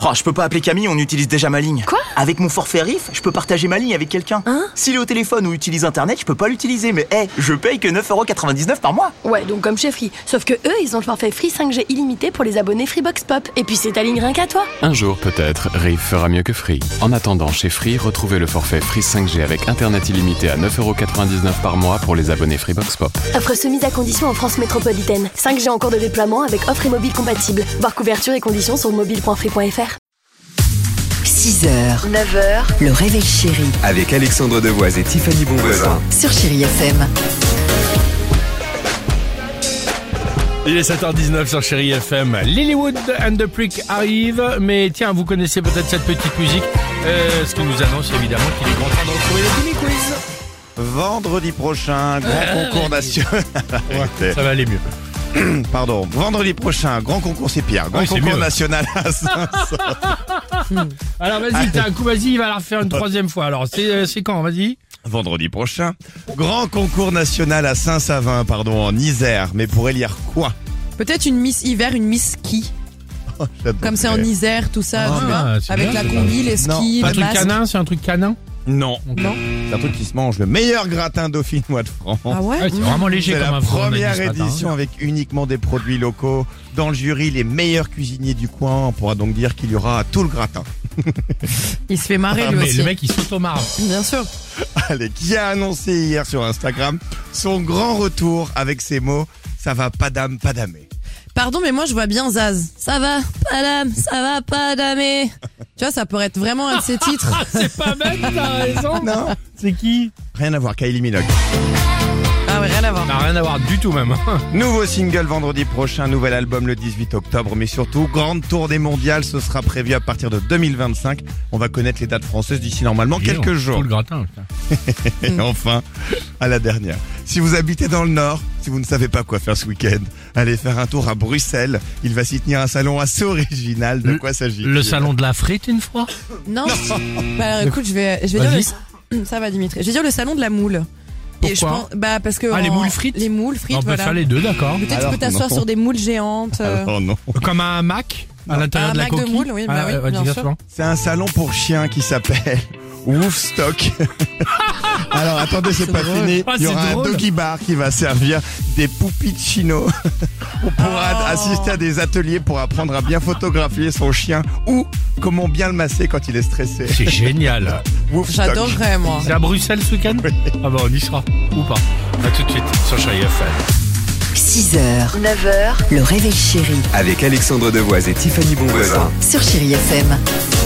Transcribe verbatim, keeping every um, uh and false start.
Oh, je peux pas appeler Camille, on utilise déjà ma ligne. Quoi? Avec mon forfait Riff, je peux partager ma ligne avec quelqu'un. Hein? S'il est au téléphone ou utilise internet, je peux pas l'utiliser. Mais hé, hey, je paye que neuf euros quatre-vingt-dix-neuf par mois. Ouais, donc comme chez Free. Sauf que eux, ils ont le forfait Free cinq G illimité pour les abonnés Freebox Pop. Et puis c'est ta ligne rien qu'à toi. Un jour peut-être, Riff fera mieux que Free. En attendant, chez Free, retrouvez le forfait Free cinq G avec internet illimité à neuf euros quatre-vingt-dix-neuf par mois pour les abonnés Freebox Pop. Offre soumise à condition en France métropolitaine. cinq G en cours de déploiement avec offre et mobile compatible. Voir couverture et conditions sur mobile point free point f r. six heures, neuf heures, le réveil chéri Avec Alexandre Devoise et Tiffany Bonvoisin. sur Chéri F M. Il est sept heures dix-neuf sur Chéri F M. Lilywood and the Prick arrive, mais tiens, vous connaissez peut-être cette petite musique, euh, ce qui nous annonce évidemment qu'il est grand temps de retrouver le Jimmy Quiz. Vendredi prochain, grand Euh, concours national. Ouais, ça va aller mieux. Pardon, vendredi prochain, grand concours, c'est pire. Grand Ouais, c'est concours mieux. national à Saint-Saëns. Alors vas-y, t'as un coup, vas-y, il va la refaire une troisième fois. Alors c'est, euh, c'est quand, vas-y. Vendredi prochain, grand concours national à Saint-Savin, pardon, en Isère. Mais pour élire quoi? Peut-être une Miss Hiver, une Miss Ski. J'adore. Comme c'est en Isère, tout ça, Ah, tu vois. c'est Avec bien, la c'est combi, les Non, skis, C'est un le truc masque. canin, c'est un truc canin. Non, Non. c'est un truc qui se mange. Le meilleur gratin dauphinois de France. Ah ouais? Ouais, c'est vraiment léger C'est comme la info, on a dit première ce matin, hein. édition avec uniquement des produits locaux. Dans le jury, les meilleurs cuisiniers du coin. On pourra donc dire qu'il y aura tout le gratin. Il se fait marrer Ah, lui mais aussi. le mec il s'auto-marre. Bien sûr. Allez, qui a annoncé hier sur Instagram son grand retour avec ces mots « Ça va pas dame, pas damé ». Pardon, mais moi je vois bien Zaz. Ça va, pas d'âme, ça va, pas d'âme. Tu vois, ça pourrait être vraiment un de ses titres. Ah, c'est pas bête, t'as raison. Non, C'est qui? rien à voir, Kylie Minogue. Ah ouais, rien à voir. Ça n'a rien à voir du tout même. Nouveau single vendredi prochain, nouvel album le dix-huit octobre, mais surtout, grande tournée mondiale, ce sera prévu à partir de deux mille vingt-cinq. On va connaître les dates françaises d'ici normalement quelques Tout jours. le gratin. putain. Et enfin, à la dernière. Si vous habitez dans le Nord, si vous ne savez pas quoi faire ce week-end, allez faire un tour à Bruxelles. Il va s'y tenir un salon assez original. De Le- quoi s'agit-il? Le salon de la frite une fois. Non. Bah alors, écoute, je vais, je vais dire Vas-y. le... Ça va, Dimitri. Je vais dire le salon de la moule. Et je Pourquoi pense, bah parce que Ah, les en- moules frites Les moules frites, On peut voilà. faire les deux, d'accord. Peut-être tu Alors, peux t'asseoir non. sur des moules géantes. euh, Oh non. Comme un Mac à l'intérieur Un de la Mac de coquille. moule, oui, bah oui, euh, bien exactement. C'est un salon pour chiens qui s'appelle Woofstock. Alors attendez, c'est pas drôle. fini. Ah, Il y c'est aura un drôle. doggy bar qui va servir des puppuccinos. On pourra Oh. assister à des ateliers pour apprendre à bien photographier son chien ou comment bien le masser quand il est stressé. C'est génial. Woofstock. J'adorerais, moi. C'est à Bruxelles ce week-end? Ah bah on y sera. Ou pas. A tout de suite sur Chéri F M. six heures, neuf heures, le réveil chéri Avec Alexandre Devoise et Tiffany Bonvoisin. sur Chéri F M.